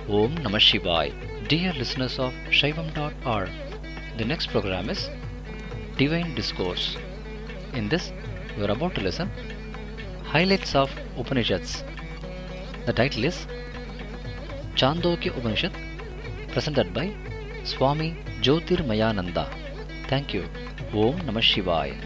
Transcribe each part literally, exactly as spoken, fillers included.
Om Namah Shivaya. Dear listeners of Shaivam dot org, the next program is Divine Discourse. In this, we are about to listen Highlights of Upanishads. The title is Chandogya Upanishad, presented by Swami Jyotirmayananda. Thank you. Om Namah Shivaya.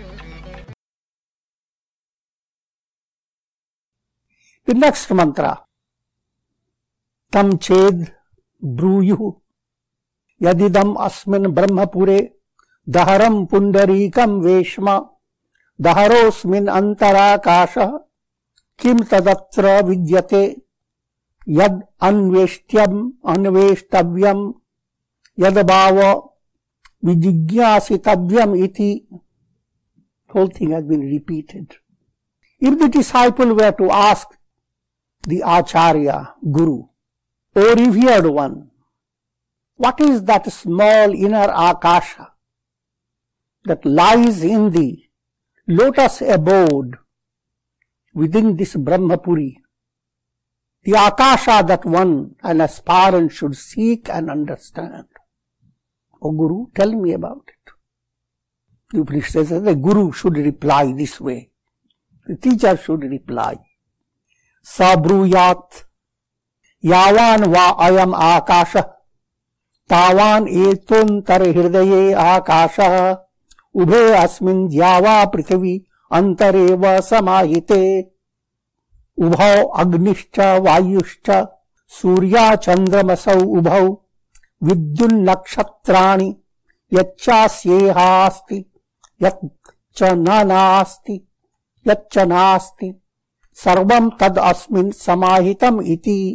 The next mantra, Tam Ched Bruyuhu Yadidam Asmin Brahmapure Daharam Pundarikam Veshma Daharosmin Antarakasha Kim Tadatra Vidyate Yad Anveshtyam Anveshtavyam Yadabhava Vijigyasitavyam Iti. The whole thing has been repeated. If the disciple were to ask the Acharya, Guru, or revered one, what is that small inner Akasha that lies in the lotus abode within this Brahmapuri? The Akasha that one, an aspirant, should seek and understand. O Guru, tell me about it. The Upanishad says the Guru should reply this way. The teacher should reply. Sabruyat Yavan va ayam akasha Tavan etun tar hirdaye akasha Ubhe asmin jyava prithavi antareva samahite Ubhau agnishcha vayushcha Surya chandramasau ubhau Vidyun nakshatrani Yachasyehaasti Yatcha nanasti Yatcha nasti Sarvam tad asmin samahitam iti.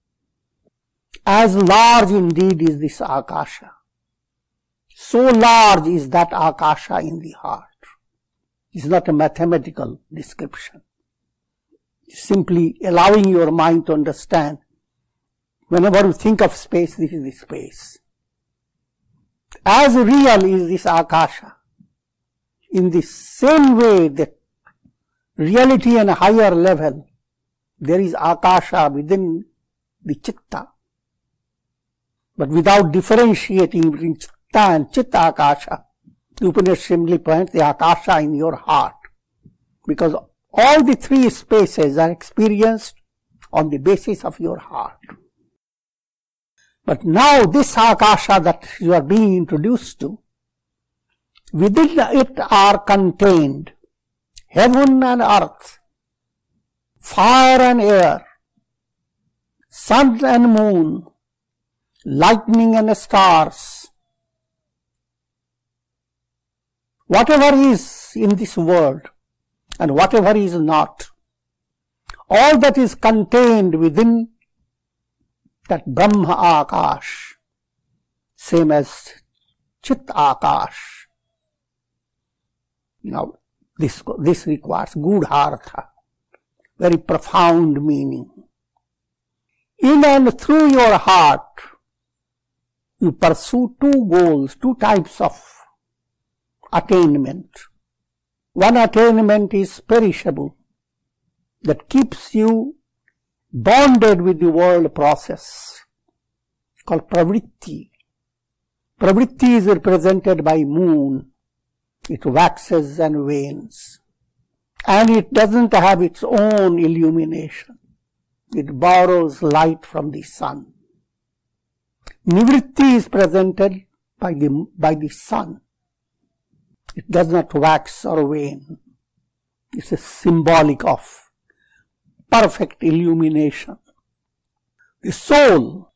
As large indeed is this Akasha, so large is that Akasha in the heart. It's not a mathematical description. It's simply allowing your mind to understand. Whenever you think of space, this is the space. As real is this Akasha. In the same way that reality on a higher level, there is Akasha within the Chitta. But without differentiating between Chitta and Chitta Akasha, the Upanishad simply points the Akasha in your heart. Because all the three spaces are experienced on the basis of your heart. But now this Akasha that you are being introduced to, within it are contained heaven and earth, fire and air, sun and moon, lightning and stars. Whatever is in this world and whatever is not, all that is contained within that Brahma Akash, same as Chit Akash. Now, This, this requires gudhartha, very profound meaning. In and through your heart, you pursue two goals, two types of attainment. One attainment is perishable, that keeps you bonded with the world process, called pravritti. Pravritti is represented by moon. It waxes and wanes, and it doesn't have its own illumination. It borrows light from the sun. Nivritti is presented by the, by the sun. It does not wax or wane. It's a symbolic of perfect illumination. The soul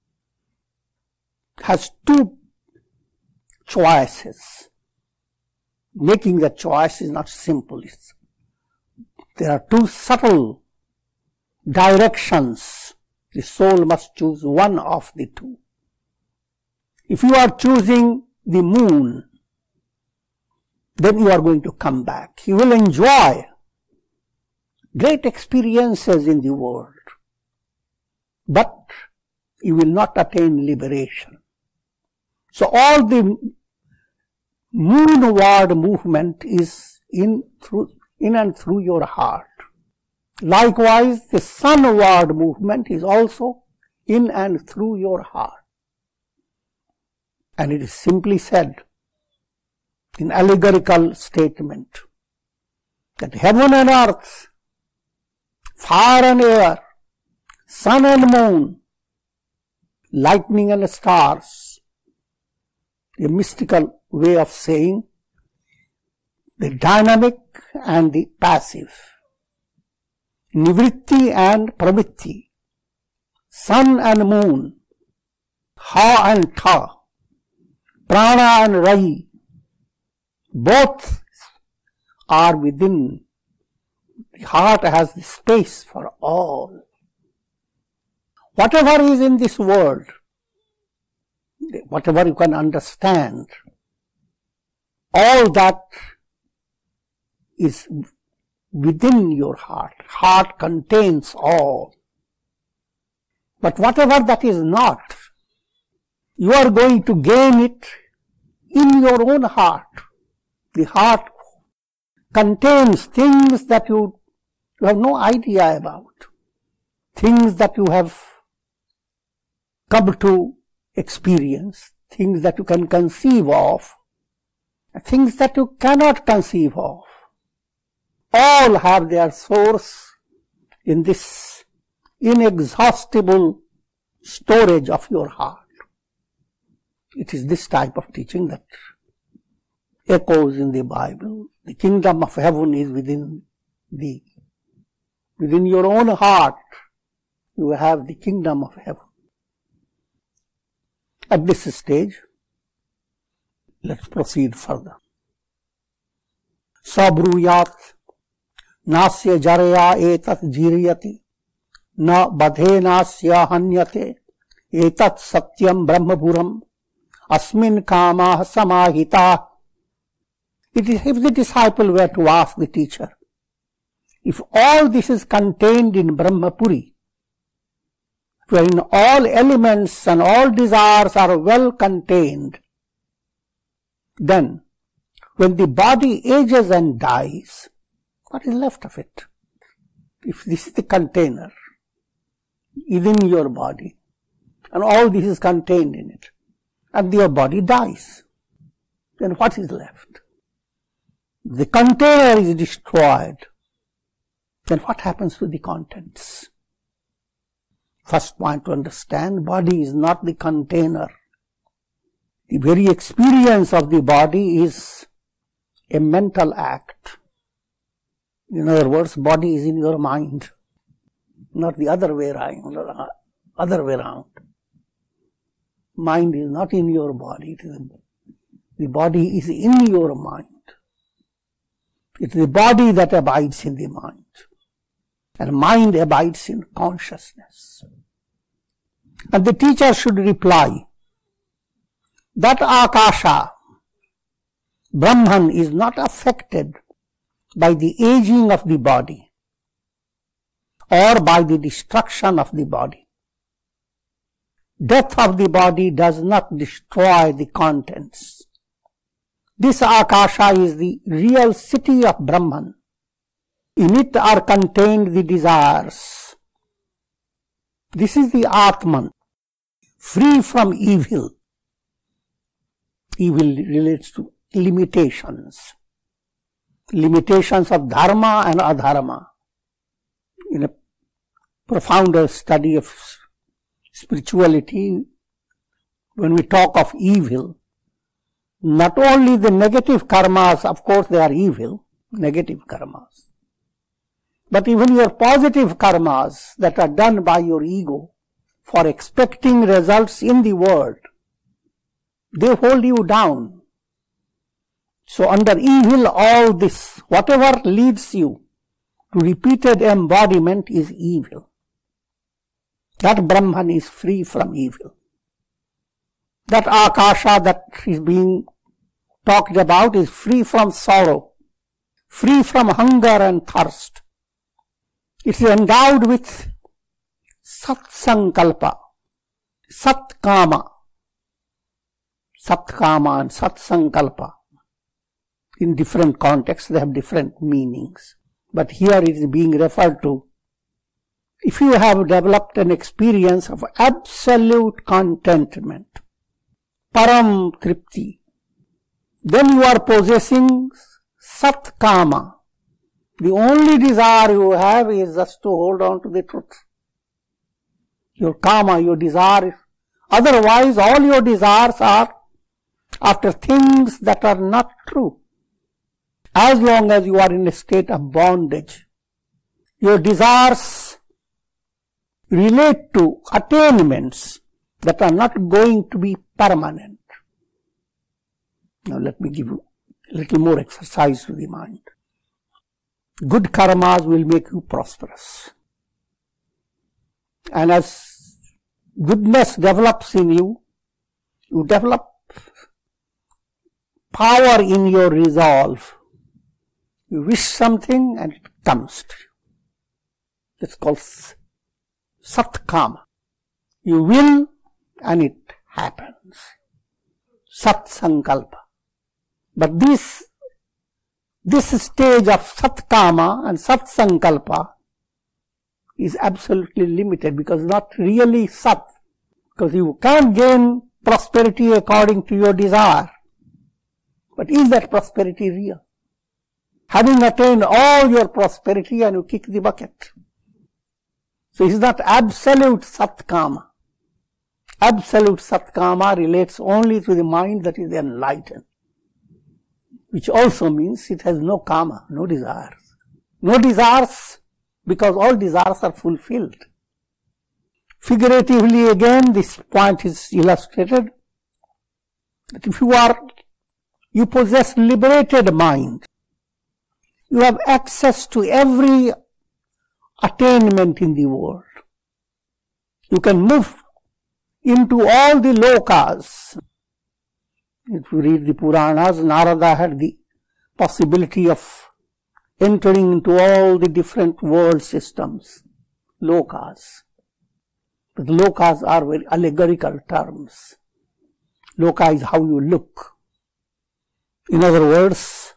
has two choices. Making the choice is not simple. It's, there are two subtle directions. The soul must choose one of the two. If you are choosing the moon, then you are going to come back. You will enjoy great experiences in the world, but you will not attain liberation. So all the moonward movement is in through in and through your heart. Likewise, the sunward movement is also in and through your heart. And it is simply said in allegorical statement that heaven and earth, fire and air, sun and moon, lightning and stars, a mystical way of saying the dynamic and the passive, nivritti and pravitti, sun and moon, ha and tha, prana and rahi, both are within. The heart has the space for all. Whatever is in this world, whatever you can understand, all that is within your heart. Heart contains all. But whatever that is not, you are going to gain it in your own heart. The heart contains things that you, you have no idea about, things that you have come to experience, things that you can conceive of, things that you cannot conceive of. All have their source in this inexhaustible storage of your heart. It is this type of teaching that echoes in the Bible. The kingdom of heaven is within thee. Within your own heart, you have the kingdom of heaven. At this stage, let's proceed further. Sabruyat nasya jaraya etat jiriyati na badhe nasya hanyate etat satyam brahmapuram asmin kama samahita. It is, if the disciple were to ask the teacher, if all this is contained in Brahmapuri, wherein all elements and all desires are well contained, then when the body ages and dies, what is left of it? If this is the container within your body, and all this is contained in it, and your body dies, then what is left? The container is destroyed, then what happens to the contents? First point to understand, body is not the container. The very experience of the body is a mental act. In other words, body is in your mind, not the other way around. Other way around. Mind is not in your body. It is, the body is in your mind. It is the body that abides in the mind, and mind abides in consciousness. And the teacher should reply that Akasha, Brahman, is not affected by the aging of the body or by the destruction of the body. Death of the body does not destroy the contents. This Akasha is the real city of Brahman. In it are contained the desires. This is the Atman, free from evil. Evil relates to limitations. Limitations of dharma and adharma. In a profounder study of spirituality, when we talk of evil, not only the negative karmas, of course they are evil, negative karmas, but even your positive karmas that are done by your ego for expecting results in the world, they hold you down. So under evil, all this, whatever leads you to repeated embodiment is evil. That Brahman is free from evil. That Akasha that is being talked about is free from sorrow, free from hunger and thirst. It is endowed with Sat-sankalpa, Sat-kama, Sat-kama and Sat-sankalpa. In different contexts, they have different meanings. But here it is being referred to if you have developed an experience of absolute contentment, param tripti, then you are possessing sat kama. The only desire you have is just to hold on to the truth. Your kama, your desire. Otherwise, all your desires are after things that are not true. As long as you are in a state of bondage, your desires relate to attainments that are not going to be permanent. Now let me give you a little more exercise to the mind. Good karmas will make you prosperous. And as goodness develops in you, you develop power in your resolve. You wish something and it comes to you. That's called satkama. You will and it happens. Sat sankalpa. But this, this stage of satkama and sat sankalpa is absolutely limited because not really sat. Because you can't gain prosperity according to your desire. But is that prosperity real? Having attained all your prosperity and you kick the bucket. So it's not absolute satkama. Absolute satkama relates only to the mind that is enlightened. Which also means it has no kama, no desires. No desires because all desires are fulfilled. Figuratively again, this point is illustrated that if you are, you possess liberated mind, you have access to every attainment in the world. You can move into all the lokas. If you read the Puranas, Narada had the possibility of entering into all the different world systems, lokas. But lokas are very allegorical terms. Loka is how you look. In other words,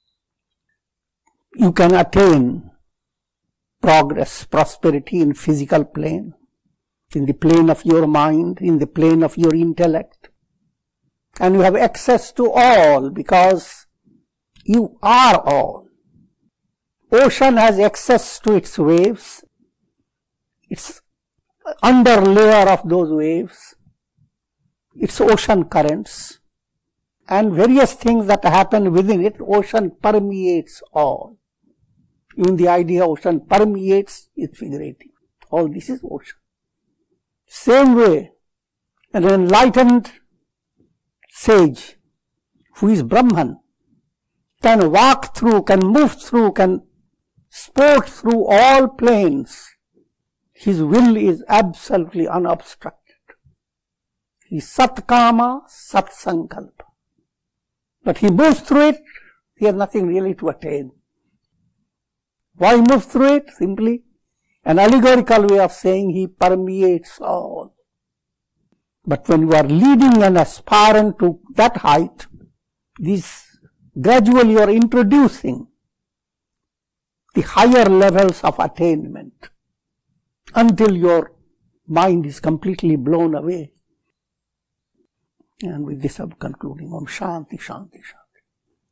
you can attain progress, prosperity in physical plane, in the plane of your mind, in the plane of your intellect. And you have access to all because you are all. Ocean has access to its waves, its under layer of those waves, its ocean currents, and various things that happen within it. Ocean permeates all. Even the idea ocean permeates is figurative. All this is ocean. Same way, an enlightened sage who is Brahman can walk through, can move through, can sport through all planes. His will is absolutely unobstructed. He is satkama, satsankalpa. But he moves through it, he has nothing really to attain. Why move through it? Simply an allegorical way of saying he permeates all. But when you are leading an aspirant to that height, this gradually you are introducing the higher levels of attainment until your mind is completely blown away. And with this I'm concluding. Om Shanti, Shanti, Shanti.